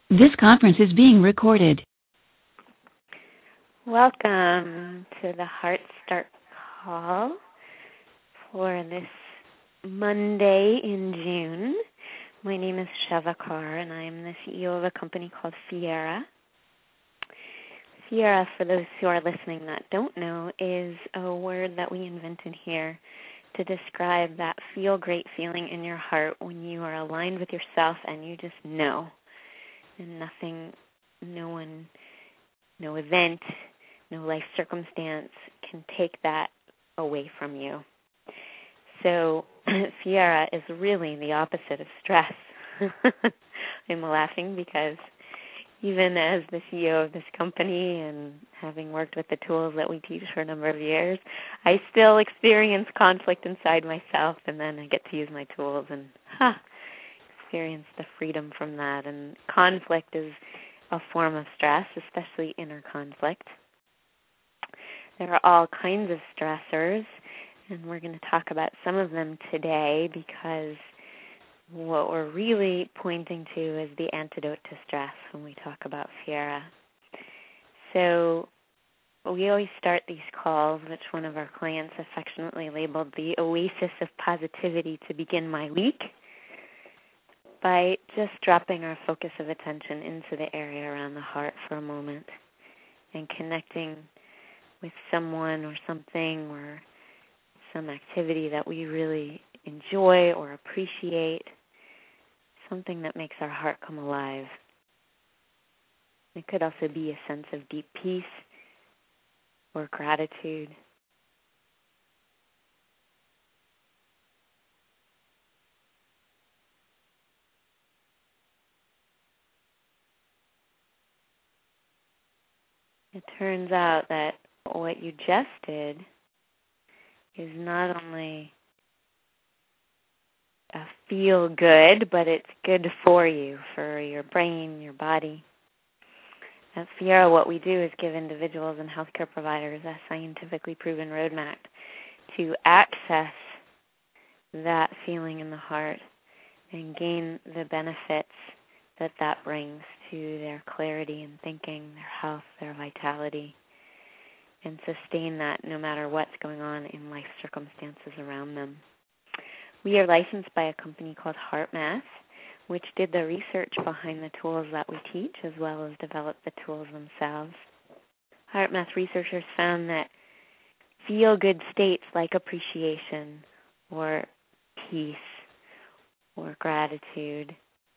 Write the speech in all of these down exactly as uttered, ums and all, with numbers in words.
This conference is being recorded. Welcome to the Heart Start call for this Monday in June. My name is Sheva Carr, and I am the C E O of a company called Fiera. Fiera, for those who are listening that don't know, is a word that we invented here to describe that feel great feeling in your heart when you are aligned with yourself and you just know. And nothing, no one, no event, no life circumstance can take that away from you. So Fiera is really the opposite of stress. I'm laughing because even as the C E O of this company and having worked with the tools that we teach for a number of years, I still experience conflict inside myself, and then I get to use my tools and ha, experience the freedom from that. And conflict is a form of stress, especially inner conflict. There are all kinds of stressors, and we're going to talk about some of them today because what we're really pointing to is the antidote to stress when we talk about Fiera. So we always start these calls, which one of our clients affectionately labeled the oasis of positivity to begin my week, by just dropping our focus of attention into the area around the heart for a moment and connecting with someone or something or some activity that we really enjoy or appreciate, something that makes our heart come alive. It could also be a sense of deep peace or gratitude. It turns out that what you just did is not only a feel good, but it's good for you, for your brain, your body. At Fiera, what we do is give individuals and healthcare providers a scientifically proven roadmap to access that feeling in the heart and gain the benefits that that brings to their clarity and thinking, their health, their vitality, and sustain that no matter what's going on in life circumstances around them. We are licensed by a company called HeartMath, which did the research behind the tools that we teach as well as developed the tools themselves. HeartMath researchers found that feel-good states like appreciation or peace or gratitude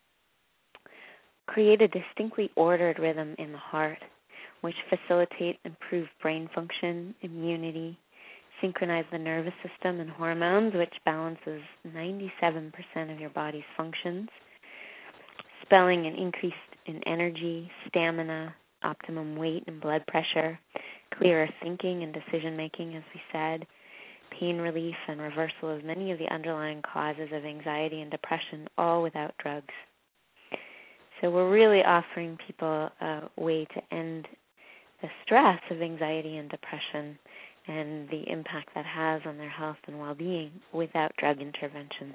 create a distinctly ordered rhythm in the heart, which facilitate improved brain function, immunity, synchronize the nervous system and hormones, which balances ninety-seven percent of your body's functions, spelling an increase in energy, stamina, optimum weight and blood pressure, clearer thinking and decision-making, as we said, pain relief and reversal of many of the underlying causes of anxiety and depression, all without drugs. So we're really offering people a way to end the stress of anxiety and depression and the impact that has on their health and well-being without drug interventions.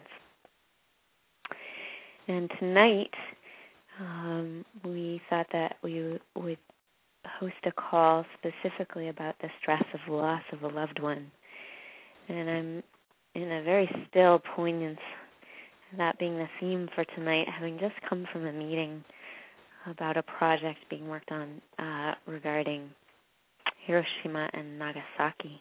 And tonight, um, we thought that we would host a call specifically about the stress of loss of a loved one. And I'm in a very still poignance, that being the theme for tonight, having just come from a meeting about a project being worked on uh, regarding Hiroshima and Nagasaki,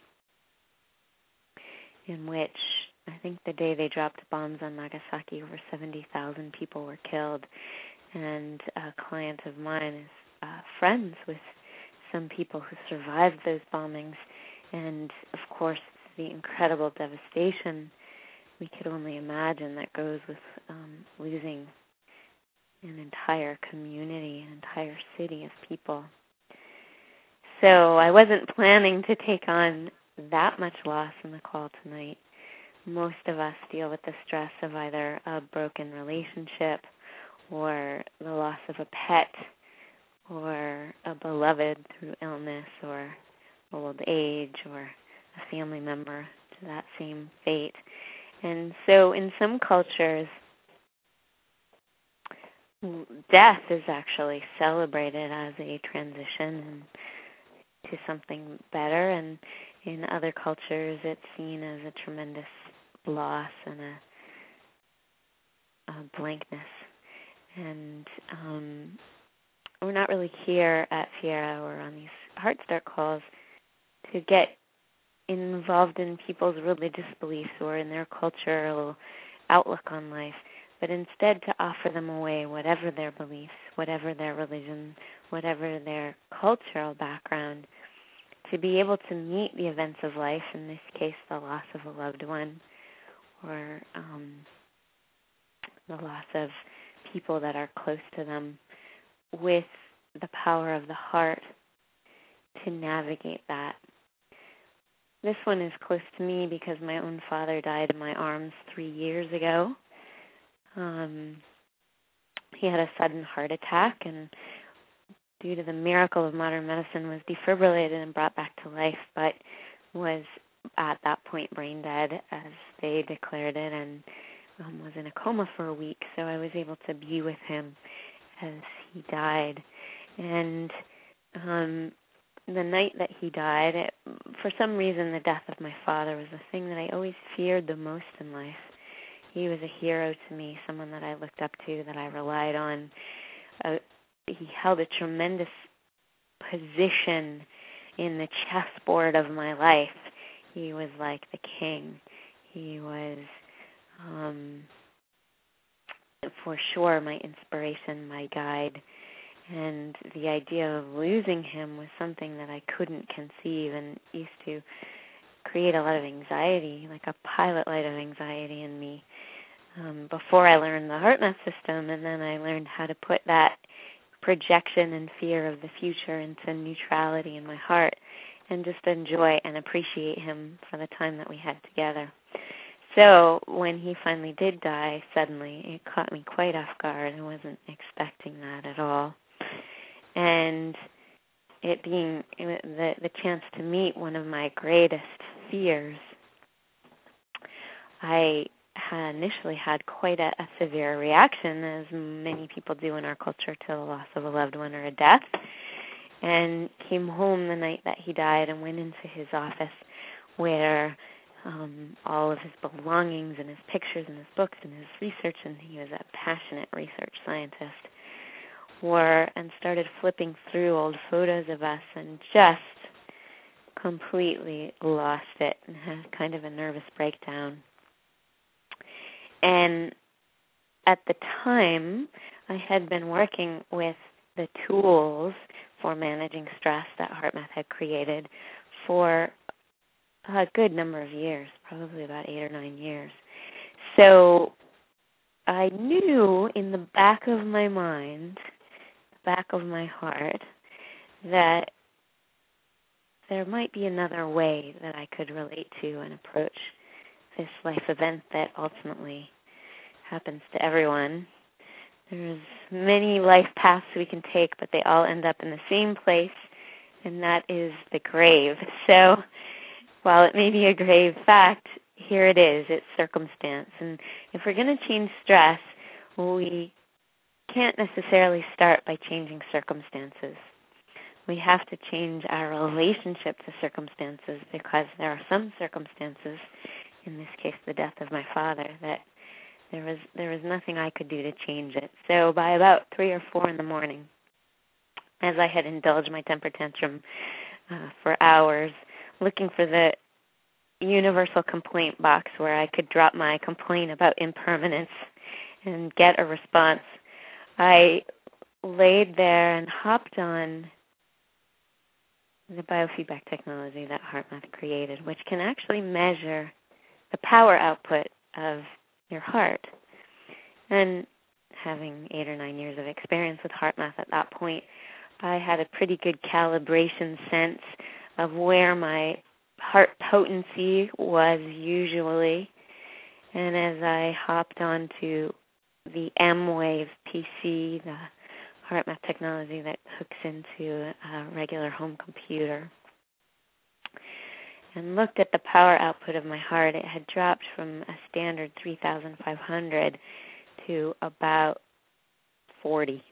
in which I think the day they dropped bombs on Nagasaki, over seventy thousand people were killed. And a client of mine is uh, friends with some people who survived those bombings. And, of course, the incredible devastation we could only imagine that goes with um, losing an entire community, an entire city of people. So I wasn't planning to take on that much loss in the call tonight. Most of us deal with the stress of either a broken relationship or the loss of a pet or a beloved through illness or old age or a family member to that same fate. And so in some cultures, death is actually celebrated as a transition to something better, and in other cultures it's seen as a tremendous loss and a, a blankness. And um, we're not really here at Fiera or on these Heart Start calls to get involved in people's religious beliefs or in their cultural outlook on life, but instead to offer them away, whatever their beliefs, whatever their religion, whatever their cultural background, to be able to meet the events of life, in this case the loss of a loved one, or um, the loss of people that are close to them, with the power of the heart to navigate that. This one is close to me because my own father died in my arms three years ago. Um, he had a sudden heart attack, and due to the miracle of modern medicine was defibrillated and brought back to life, but was at that point brain dead, as they declared it, and um, was in a coma for a week. So I was able to be with him as he died. And um, the night that he died, it, for some reason the death of my father was the thing that I always feared the most in life. He was a hero to me, someone that I looked up to, that I relied on. Uh, he held a tremendous position in the chessboard of my life. He was like the king. He was, um, for sure, my inspiration, my guide. And the idea of losing him was something that I couldn't conceive and used to create a lot of anxiety, like a pilot light of anxiety in me, um, before I learned the HeartMath system. And then I learned how to put that projection and fear of the future into neutrality in my heart and just enjoy and appreciate him for the time that we had together. So when he finally did die suddenly, it caught me quite off guard. I wasn't expecting that at all. And it being the, the chance to meet one of my greatest fears, I had initially had quite a, a severe reaction, as many people do in our culture, to the loss of a loved one or a death, and came home the night that he died and went into his office where um, all of his belongings and his pictures and his books and his research, and he was a passionate research scientist, were, and started flipping through old photos of us and just completely lost it and had kind of a nervous breakdown. And at the time, I had been working with the tools for managing stress that HeartMath had created for a good number of years, probably about eight or nine years. So I knew in the back of my mind, back of my heart, that there might be another way that I could relate to and approach this life event that ultimately happens to everyone. There's many life paths we can take, but they all end up in the same place, and that is the grave. So while it may be a grave fact, here it is. It's circumstance. And if we're going to change stress, we can't necessarily start by changing circumstances. We have to change our relationship to circumstances, because there are some circumstances, in this case the death of my father, that there was there was nothing I could do to change it. So by about three or four in the morning, as I had indulged my temper tantrum uh, for hours, looking for the universal complaint box where I could drop my complaint about impermanence and get a response, I laid there and hopped on the biofeedback technology that HeartMath created, which can actually measure the power output of your heart. And having eight or nine years of experience with HeartMath at that point, I had a pretty good calibration sense of where my heart potency was usually. And as I hopped onto the M-Wave P C, the HeartMath technology that hooks into a regular home computer, and looked at the power output of my heart, it had dropped from a standard three thousand five hundred to about forty.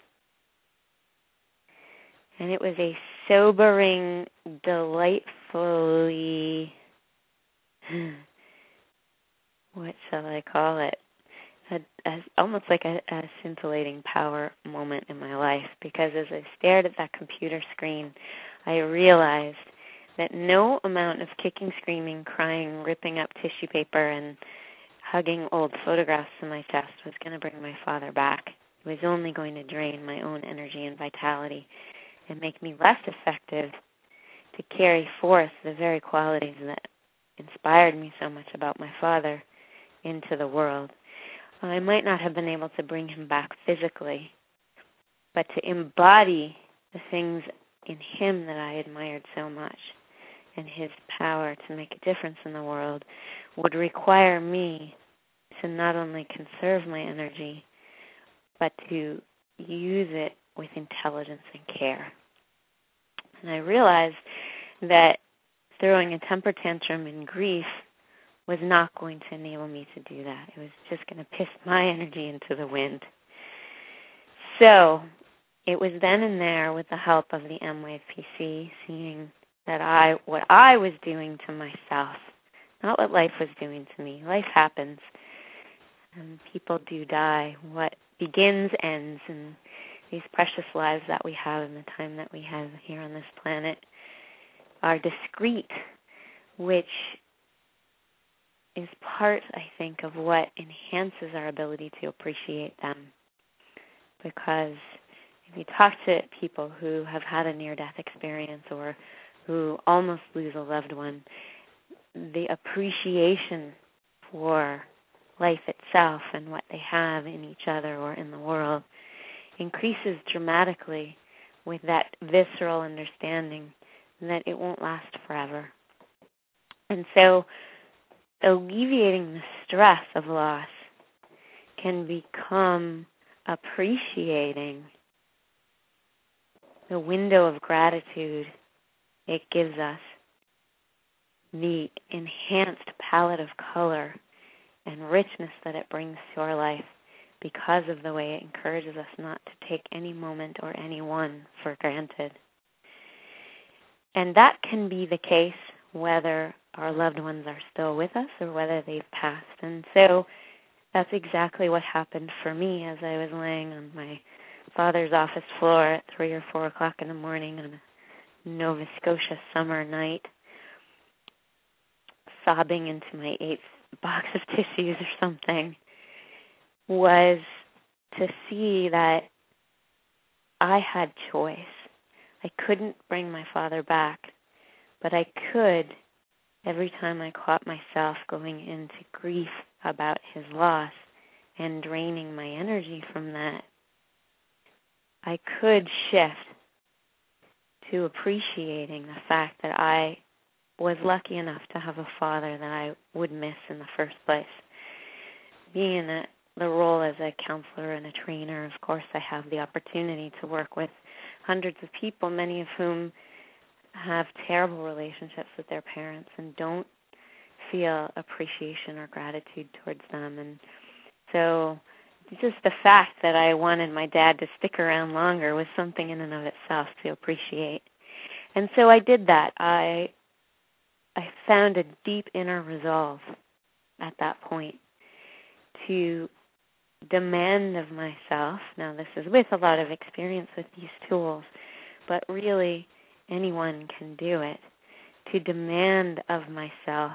And it was a sobering, delightfully, what shall I call it? A, a, almost like a, a scintillating power moment in my life, because as I stared at that computer screen, I realized that no amount of kicking, screaming, crying, ripping up tissue paper, and hugging old photographs in my chest was going to bring my father back. It was only going to drain my own energy and vitality and make me less effective to carry forth the very qualities that inspired me so much about my father into the world. I might not have been able to bring him back physically, but to embody the things in him that I admired so much and his power to make a difference in the world would require me to not only conserve my energy, but to use it with intelligence and care. And I realized that throwing a temper tantrum in grief was not going to enable me to do that. It was just going to piss my energy into the wind. So it was then and there, with the help of the M-Wave P C, seeing that I, what I was doing to myself, not what life was doing to me. Life happens, and people do die. What begins ends, and these precious lives that we have and the time that we have here on this planet are discrete, which is part, I think, of what enhances our ability to appreciate them. Because if you talk to people who have had a near-death experience or who almost lose a loved one, the appreciation for life itself and what they have in each other or in the world increases dramatically with that visceral understanding that it won't last forever. And so alleviating the stress of loss can become appreciating the window of gratitude it gives us, the enhanced palette of color and richness that it brings to our life because of the way it encourages us not to take any moment or anyone for granted. And that can be the case whether our loved ones are still with us or whether they've passed. And so that's exactly what happened for me as I was laying on my father's office floor at three or four o'clock in the morning on a Nova Scotia summer night, sobbing into my eighth box of tissues or something, was to see that I had choice. I couldn't bring my father back, but I could, every time I caught myself going into grief about his loss and draining my energy from that, I could shift to appreciating the fact that I was lucky enough to have a father that I would miss in the first place. Being in a, the role as a counselor and a trainer, of course, I have the opportunity to work with hundreds of people, many of whom have terrible relationships with their parents and don't feel appreciation or gratitude towards them. And so just the fact that I wanted my dad to stick around longer was something in and of itself to appreciate. And so I did that. I I found a deep inner resolve at that point to demand of myself, now this is with a lot of experience with these tools, but really anyone can do it, to demand of myself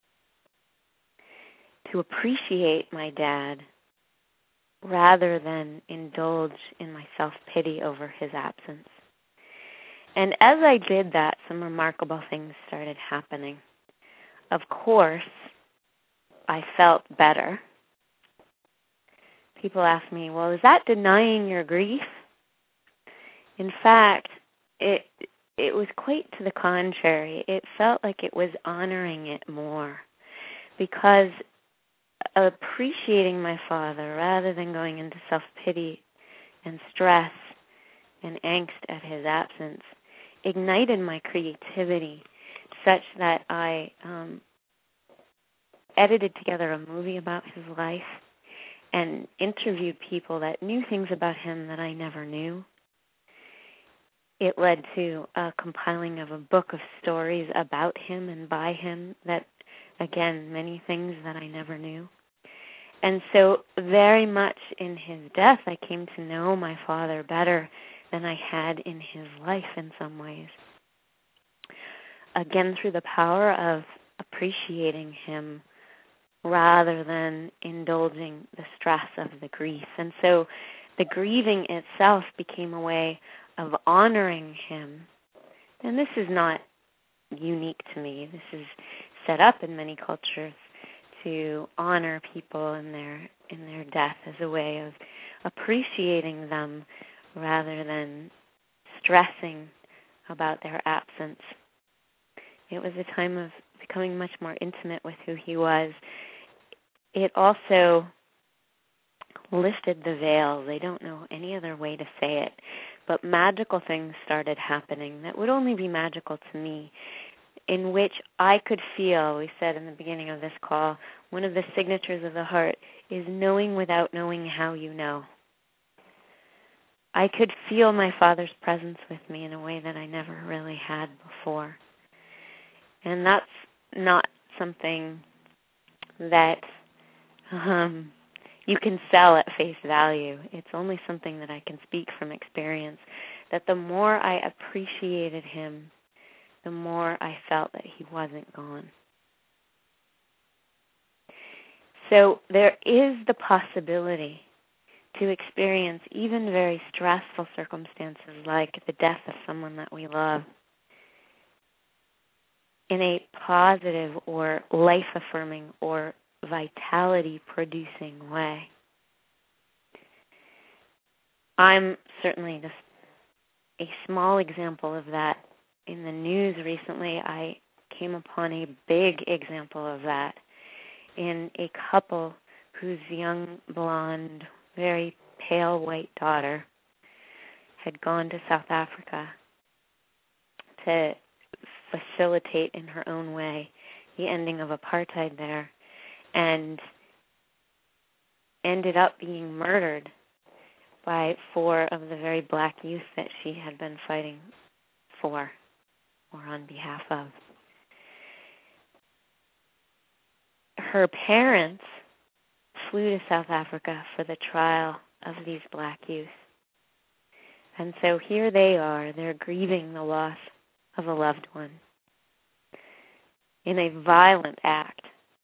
to appreciate my dad rather than indulge in my self-pity over his absence. And as I did that, some remarkable things started happening. Of course, I felt better. People ask me, well, is that denying your grief? In fact, it it was quite to the contrary. It felt like it was honoring it more, because appreciating my father rather than going into self-pity and stress and angst at his absence ignited my creativity such that I um, edited together a movie about his life and interviewed people that knew things about him that I never knew. It led to a compiling of a book of stories about him and by him that, again, many things that I never knew. And so very much in his death, I came to know my father better than I had in his life in some ways. Again, through the power of appreciating him rather than indulging the stress of the grief. And so the grieving itself became a way of honoring him. And this is not unique to me. This is set up in many cultures to honor people in their in their death as a way of appreciating them rather than stressing about their absence. It was a time of becoming much more intimate with who he was. It also lifted the veil. They don't know any other way to say it, but magical things started happening that would only be magical to me, in which I could feel, we said in the beginning of this call, one of the signatures of the heart is knowing without knowing how you know. I could feel my father's presence with me in a way that I never really had before. And that's not something that um, you can sell at face value. It's only something that I can speak from experience, that the more I appreciated him, the more I felt that he wasn't gone. So there is the possibility to experience even very stressful circumstances like the death of someone that we love in a positive or life-affirming or vitality-producing way. I'm certainly just a small example of that. In the news recently, I came upon a big example of that in a couple whose young, blonde, very pale white daughter had gone to South Africa to facilitate in her own way the ending of apartheid there, and ended up being murdered by four of the very black youth that she had been fighting for or on behalf of. Her parents flew to South Africa for the trial of these black youth. And so here they are, they're grieving the loss of a loved one in a violent act,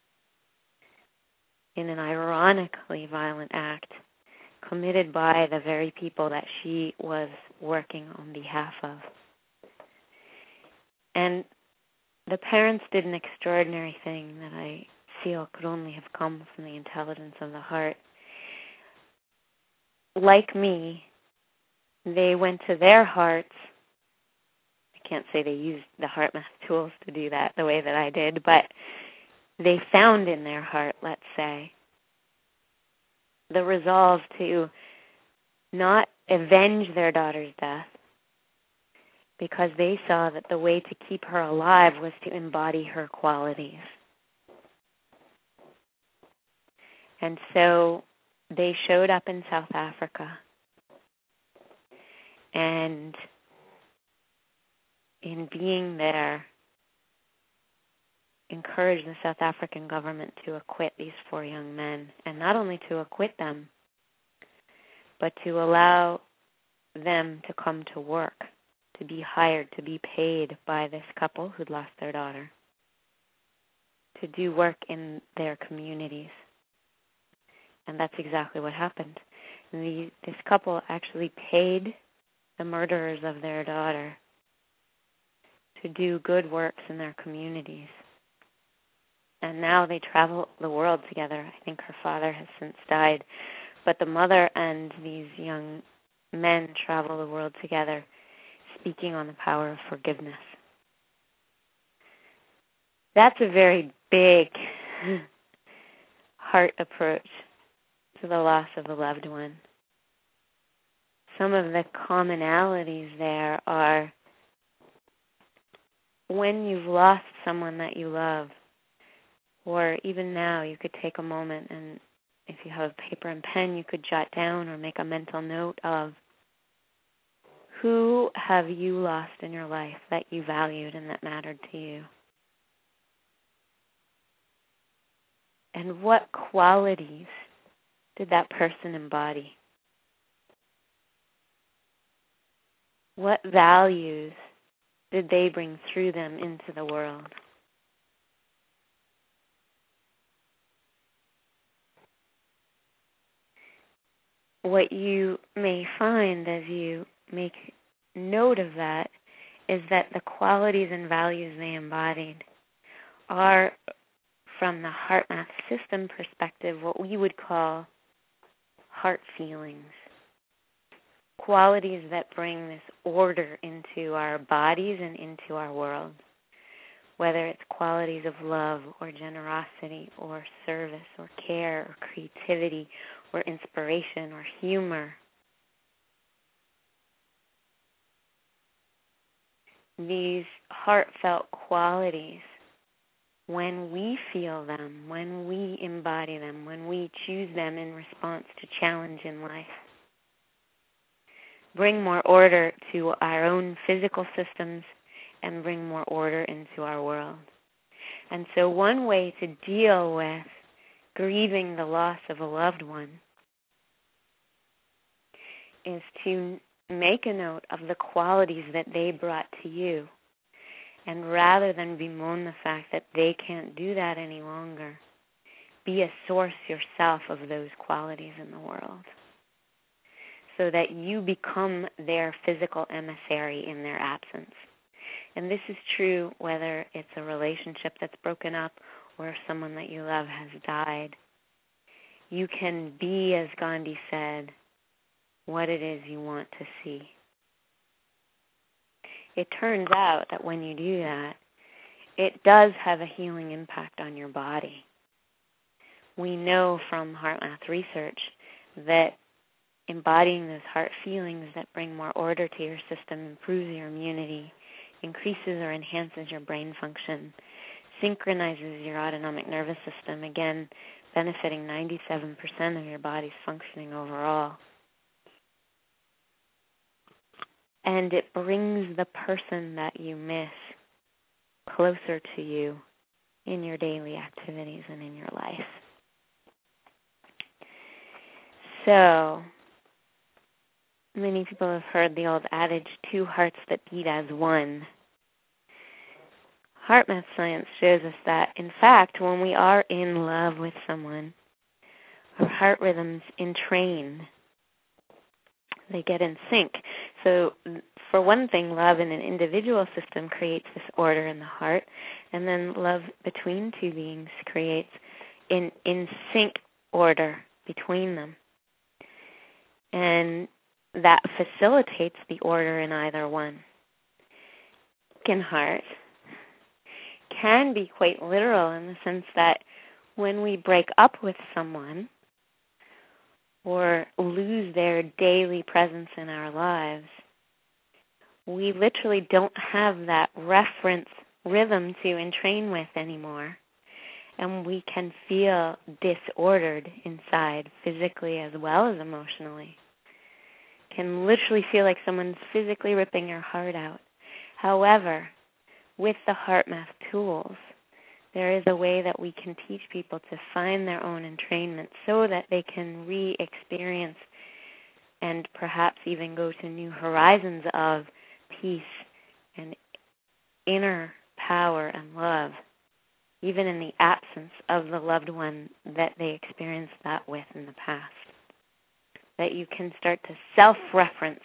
in an ironically violent act, committed by the very people that she was working on behalf of. And the parents did an extraordinary thing that I feel could only have come from the intelligence of the heart. Like me, they went to their hearts. I can't say they used the HeartMath tools to do that the way that I did, but they found in their heart, let's say, the resolve to not avenge their daughter's death, because they saw that the way to keep her alive was to embody her qualities. And so they showed up in South Africa, and in being there, encouraged the South African government to acquit these four young men, and not only to acquit them, but to allow them to come to work, to be hired, to be paid by this couple who'd lost their daughter, to do work in their communities. And that's exactly what happened. The, this couple actually paid the murderers of their daughter to do good works in their communities. And now they travel the world together. I think her father has since died. But the mother and these young men travel the world together, speaking on the power of forgiveness. That's a very big heart approach to the loss of a loved one. Some of the commonalities there are when you've lost someone that you love, or even now you could take a moment and if you have a paper and pen, you could jot down or make a mental note of who have you lost in your life that you valued and that mattered to you. And what qualities did that person embody? What values did they bring through them into the world? What you may find as you make note of that is that the qualities and values they embodied are, from the HeartMath system perspective, what we would call heart feelings. Qualities that bring this order into our bodies and into our world. Whether it's qualities of love or generosity or service or care or creativity or inspiration or humor. These heartfelt qualities, when we feel them, when we embody them, when we choose them in response to challenge in life, bring more order to our own physical systems and bring more order into our world. And so one way to deal with grieving the loss of a loved one is to make a note of the qualities that they brought to you. And rather than bemoan the fact that they can't do that any longer, be a source yourself of those qualities in the world, so that you become their physical emissary in their absence. And this is true whether it's a relationship that's broken up or someone that you love has died. You can be, as Gandhi said, what it is you want to see. It turns out that when you do that, it does have a healing impact on your body. We know from HeartMath research that embodying those heart feelings that bring more order to your system improves your immunity, increases or enhances your brain function, synchronizes your autonomic nervous system, again, benefiting ninety-seven percent of your body's functioning overall. And it brings the person that you miss closer to you in your daily activities and in your life. So, many people have heard the old adage, two hearts that beat as one. HeartMath science shows us that, in fact, when we are in love with someone, our heart rhythms entrain. They get in sync. So, for one thing, love in an individual system creates this order in the heart, and then love between two beings creates in, in sync order between them. And that facilitates the order in either one. Broken heart can be quite literal in the sense that when we break up with someone or lose their daily presence in our lives, we literally don't have that reference rhythm to entrain with anymore. And we can feel disordered inside, physically as well as emotionally. Can literally feel like someone's physically ripping your heart out. However, with the HeartMath tools, there is a way that we can teach people to find their own entrainment so that they can re-experience and perhaps even go to new horizons of peace and inner power and love, even in the absence of the loved one that they experienced that with in the past. That you can start to self-reference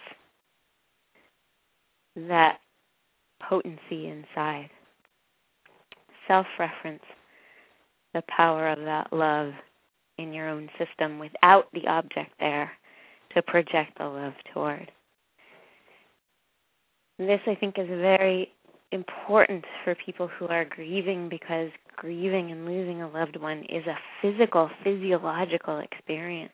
that potency inside. Self-reference the power of that love in your own system without the object there to project the love toward. This, I think, is very important for people who are grieving, because grieving and losing a loved one is a physical, physiological experience.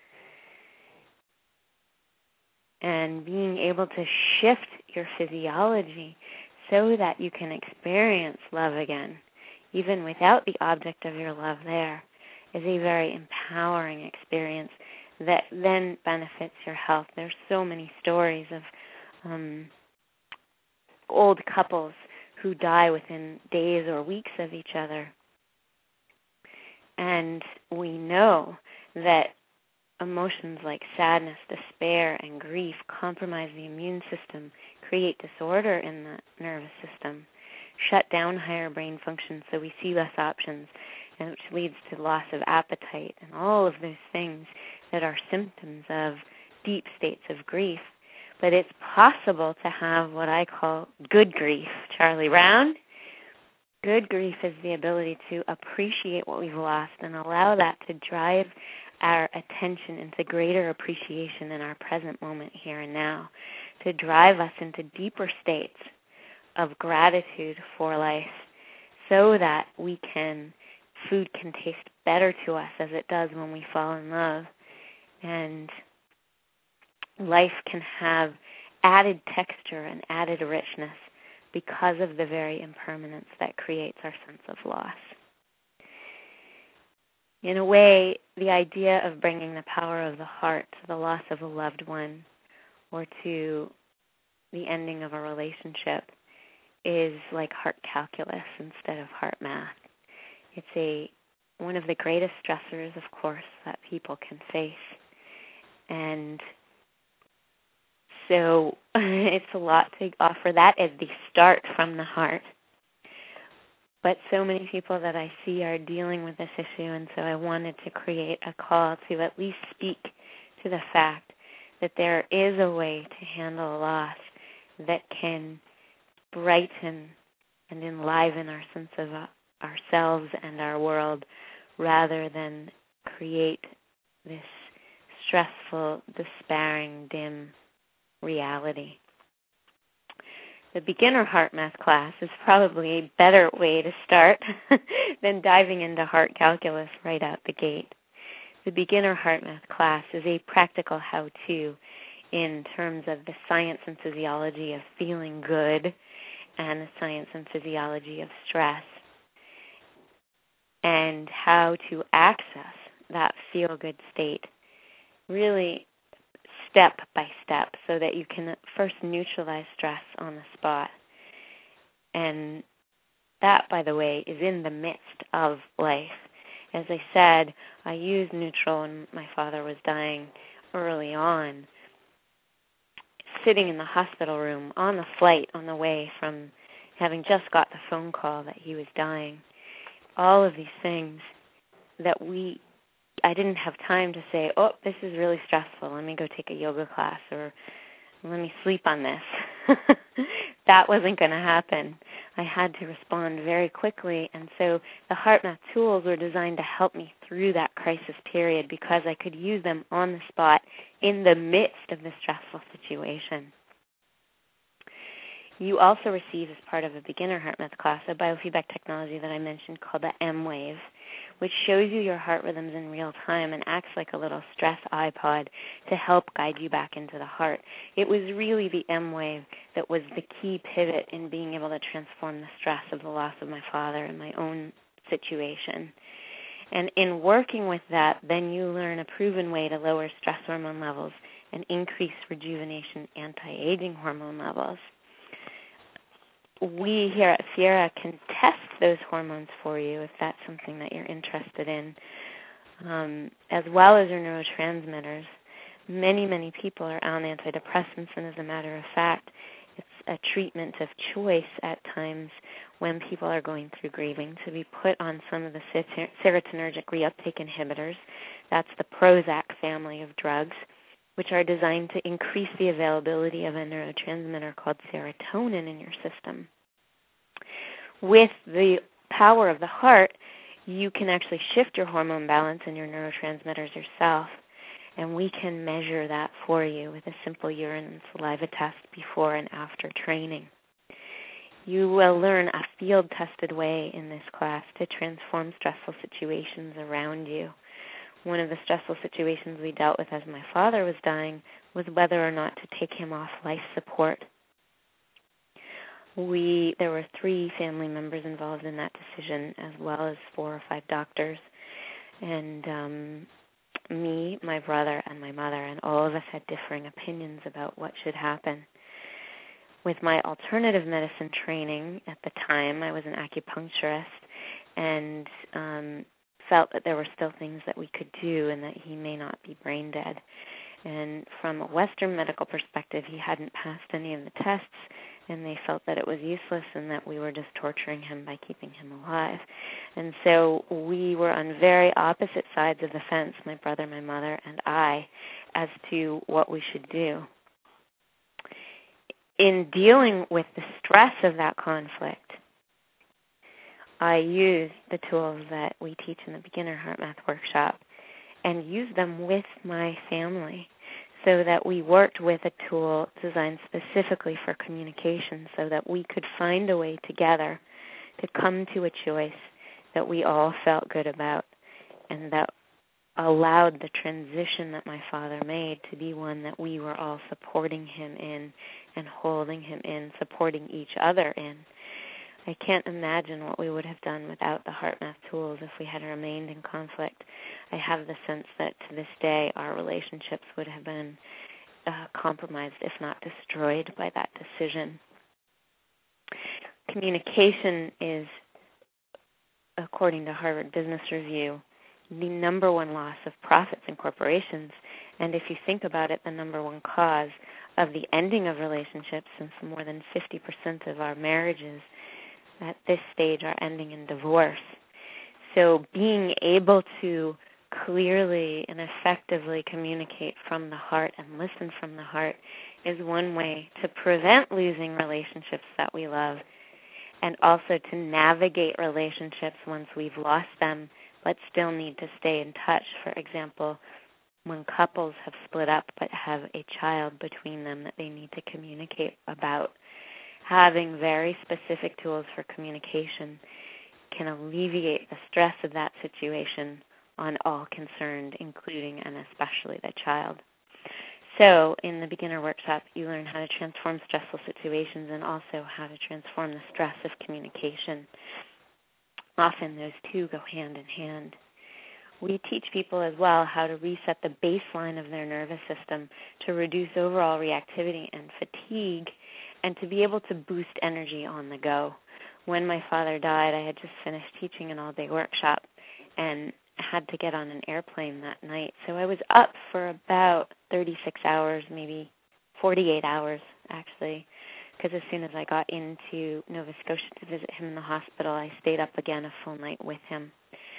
And being able to shift your physiology so that you can experience love again, even without the object of your love there, is a very empowering experience that then benefits your health. There's so many stories of um, old couples who die within days or weeks of each other. And we know that emotions like sadness, despair, and grief compromise the immune system, create disorder in the nervous system, shut down higher brain function so we see less options, and which leads to loss of appetite and all of those things that are symptoms of deep states of grief. But it's possible to have what I call good grief. Charlie Brown? Good grief is the ability to appreciate what we've lost and allow that to drive our attention into greater appreciation in our present moment here and now, to drive us into deeper states of gratitude for life so that we can, food can taste better to us as it does when we fall in love, and life can have added texture and added richness because of the very impermanence that creates our sense of loss. In a way, the idea of bringing the power of the heart to the loss of a loved one or to the ending of a relationship is like heart calculus instead of heart math. It's a one of the greatest stressors, of course, that people can face. And so it's a lot to offer that as the start from the heart. But so many people that I see are dealing with this issue, and so I wanted to create a call to at least speak to the fact that there is a way to handle loss that can brighten and enliven our sense of uh, ourselves and our world rather than create this stressful, despairing, dim reality. The beginner heart math class is probably a better way to start than diving into heart calculus right out the gate. The beginner heart math class is a practical how-to in terms of the science and physiology of feeling good and the science and physiology of stress, and how to access that feel-good state really step by step so that you can first neutralize stress on the spot. And that, by the way, is in the midst of life. As I said, I used neutral when my father was dying early on, sitting in the hospital room on the flight on the way from having just got the phone call that he was dying. All of these things that we I didn't have time to say, oh, this is really stressful, let me go take a yoga class, or let me sleep on this. That wasn't going to happen. I had to respond very quickly, and so the HeartMath tools were designed to help me through that crisis period because I could use them on the spot in the midst of the stressful situation. You also receive, as part of a beginner HeartMath class, a biofeedback technology that I mentioned called the M-Wave, which shows you your heart rhythms in real time and acts like a little stress iPod to help guide you back into the heart. It was really the M-Wave that was the key pivot in being able to transform the stress of the loss of my father and my own situation. And in working with that, then you learn a proven way to lower stress hormone levels and increase rejuvenation anti-aging hormone levels. We here at Sierra can test those hormones for you if that's something that you're interested in, um, as well as your neurotransmitters. Many, many people are on antidepressants, and as a matter of fact, it's a treatment of choice at times when people are going through grieving to be put on some of the serotonergic reuptake inhibitors. That's the Prozac family of drugs, which are designed to increase the availability of a neurotransmitter called serotonin in your system. With the power of the heart, you can actually shift your hormone balance and your neurotransmitters yourself, and we can measure that for you with a simple urine and saliva test before and after training. You will learn a field-tested way in this class to transform stressful situations around you. One of the stressful situations we dealt with as my father was dying was whether or not to take him off life support. We there were three family members involved in that decision, as well as four or five doctors. And um, me, my brother, and my mother, and all of us had differing opinions about what should happen. With my alternative medicine training at the time, I was an acupuncturist and um, felt that there were still things that we could do and that he may not be brain dead. And from a Western medical perspective, he hadn't passed any of the tests, and they felt that it was useless and that we were just torturing him by keeping him alive. And so we were on very opposite sides of the fence, my brother, my mother, and I, as to what we should do. In dealing with the stress of that conflict, I used the tools that we teach in the Beginner Heart Math Workshop and used them with my family, so that we worked with a tool designed specifically for communication so that we could find a way together to come to a choice that we all felt good about and that allowed the transition that my father made to be one that we were all supporting him in and holding him in, supporting each other in. I can't imagine what we would have done without the HeartMath tools if we had remained in conflict. I have the sense that to this day our relationships would have been uh, compromised, if not destroyed, by that decision. Communication is, according to Harvard Business Review, the number one loss of profits in corporations. And if you think about it, the number one cause of the ending of relationships, since more than fifty percent of our marriages at this stage are ending in divorce. So being able to clearly and effectively communicate from the heart and listen from the heart is one way to prevent losing relationships that we love, and also to navigate relationships once we've lost them but still need to stay in touch. For example, when couples have split up but have a child between them that they need to communicate about, having very specific tools for communication can alleviate the stress of that situation on all concerned, including and especially the child. So in the beginner workshop, you learn how to transform stressful situations and also how to transform the stress of communication. Often those two go hand in hand. We teach people as well how to reset the baseline of their nervous system to reduce overall reactivity and fatigue, and to be able to boost energy on the go. When my father died, I had just finished teaching an all-day workshop and had to get on an airplane that night. So I was up for about thirty-six hours, maybe forty-eight hours, actually, because as soon as I got into Nova Scotia to visit him in the hospital, I stayed up again a full night with him.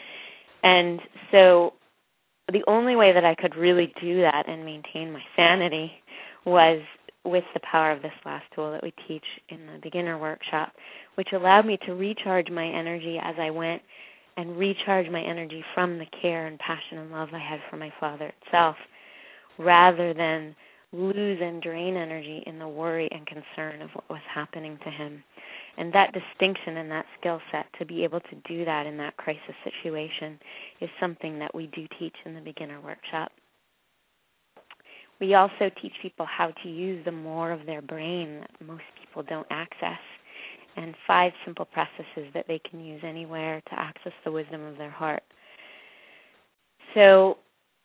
And so the only way that I could really do that and maintain my sanity was with the power of this last tool that we teach in the beginner workshop, which allowed me to recharge my energy as I went and recharge my energy from the care and passion and love I had for my father itself, rather than lose and drain energy in the worry and concern of what was happening to him. And that distinction and that skill set to be able to do that in that crisis situation is something that we do teach in the beginner workshop. We also teach people how to use the more of their brain that most people don't access, and five simple processes that they can use anywhere to access the wisdom of their heart. So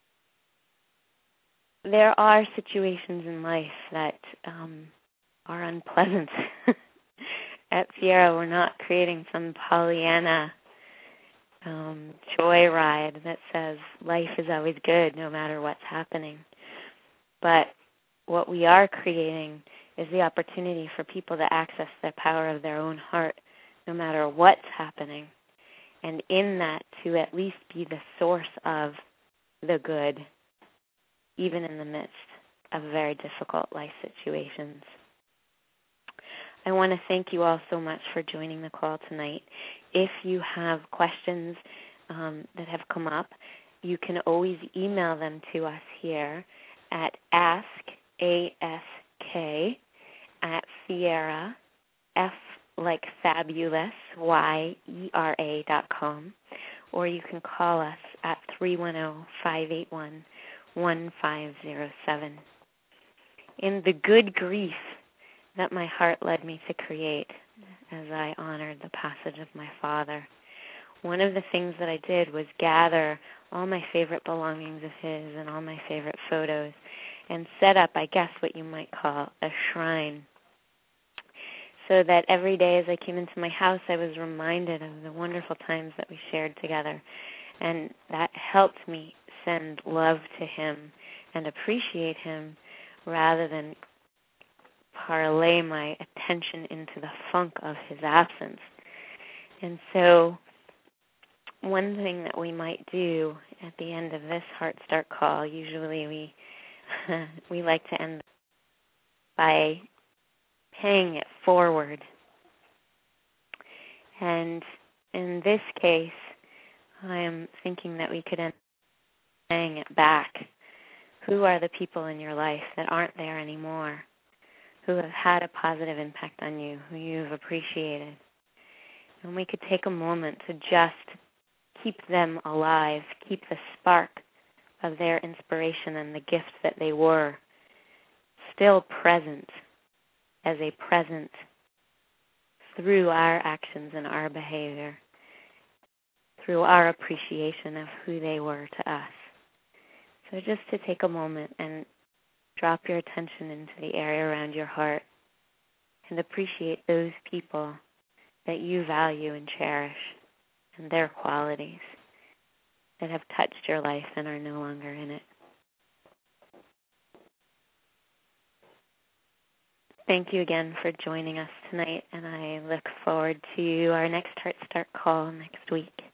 there are situations in life that um, are unpleasant. At Sierra, we're not creating some Pollyanna um, joyride that says life is always good no matter what's happening. But what we are creating is the opportunity for people to access the power of their own heart no matter what's happening, and in that to at least be the source of the good, even in the midst of very difficult life situations. I want to thank you all so much for joining the call tonight. If you have questions um, that have come up, you can always email them to us here at ask, A S K, at Sierra, F like fabulous, Y E R A dot com, or you can call us at three one zero, five eight one, one five zero seven. In the good grief that my heart led me to create as I honored the passage of my father, one of the things that I did was gather all my favorite belongings of his and all my favorite photos and set up, I guess, what you might call a shrine, so that every day as I came into my house, I was reminded of the wonderful times that we shared together. And that helped me send love to him and appreciate him rather than parlay my attention into the funk of his absence. And so one thing that we might do at the end of this Heart Start call, usually we we like to end by paying it forward. And in this case, I am thinking that we could end by paying it back. Who are the people in your life that aren't there anymore, who have had a positive impact on you, who you've appreciated? And we could take a moment to just keep them alive, keep the spark of their inspiration and the gift that they were still present as a present through our actions and our behavior, through our appreciation of who they were to us. So just to take a moment and drop your attention into the area around your heart and appreciate those people that you value and cherish and their qualities that have touched your life and are no longer in it. Thank you again for joining us tonight, and I look forward to our next Heart Start call next week.